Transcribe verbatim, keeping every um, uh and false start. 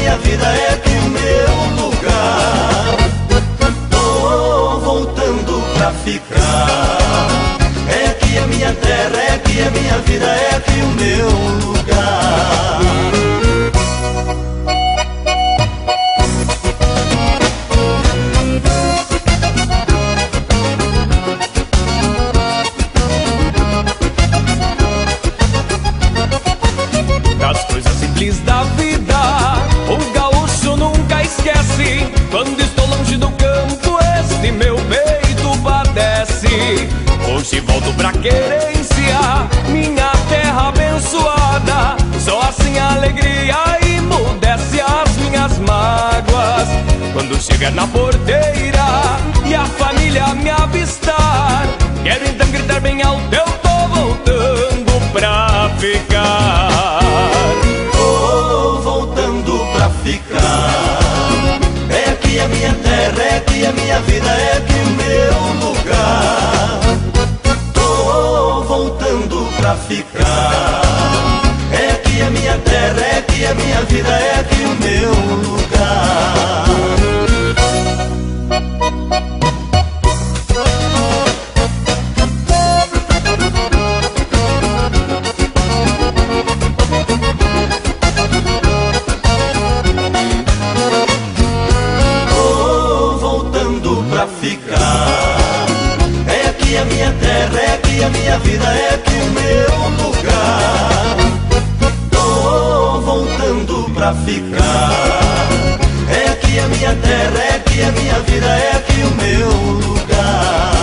minha vida é aqui o meu lugar. Tô voltando pra ficar. É aqui a minha terra, é aqui a minha vida, é aqui o meu lugar. Das coisas simples da vida, o gaúcho nunca esquece. Quando estou longe do campo, este meu peito padece. Hoje volto pra querência, minha terra abençoada. Só assim a alegria emudece as minhas mágoas. Quando chegar na porteira e a família me avistar, quero então gritar bem alto, eu tô voltando pra ficar. Tô voltando pra ficar. É aqui a minha terra, é aqui a minha vida, é aqui o meu lugar. Tô voltando pra ficar. É aqui a minha terra, é aqui a minha vida, é aqui o meu lugar. Tô voltando pra ficar. É aqui a minha terra, é aqui a minha vida, é aqui o meu lugar. Tô voltando pra ficar. É aqui a minha terra, é aqui a minha vida, é aqui o meu lugar.